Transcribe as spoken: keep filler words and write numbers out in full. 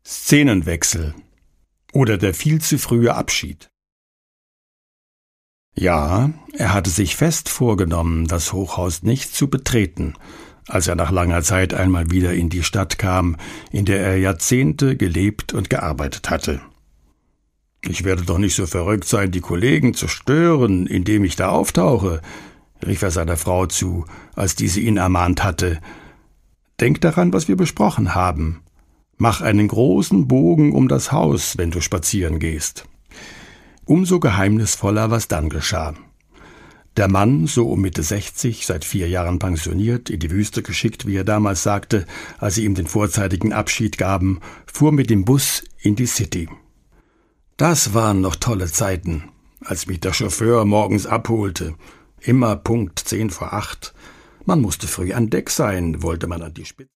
Szenenwechsel oder der viel zu frühe Abschied. Ja, er hatte sich fest vorgenommen, das Hochhaus nicht zu betreten, als er nach langer Zeit einmal wieder in die Stadt kam, in der er Jahrzehnte gelebt und gearbeitet hatte. »Ich werde doch nicht so verrückt sein, die Kollegen zu stören, indem ich da auftauche«, rief er seiner Frau zu, als diese ihn ermahnt hatte. »Denk daran, was wir besprochen haben. Mach einen großen Bogen um das Haus, wenn du spazieren gehst.« Umso geheimnisvoller, was dann geschah. Der Mann, so um Mitte sechzig, seit vier Jahren pensioniert, in die Wüste geschickt, wie er damals sagte, als sie ihm den vorzeitigen Abschied gaben, fuhr mit dem Bus in die City. Das waren noch tolle Zeiten, als mich der Chauffeur morgens abholte. Immer Punkt zehn vor acht. Man musste früh an Deck sein, wollte man an die Spitze.